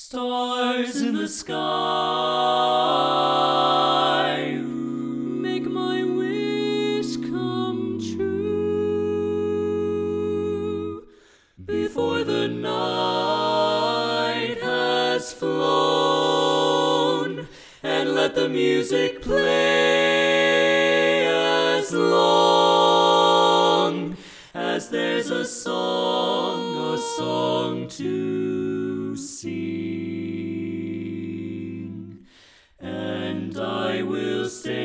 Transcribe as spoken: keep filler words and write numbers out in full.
Stars in the sky, make my wish come true. Before the night has flown, and let the music play as long as there's a song, a song to sing. And I will stay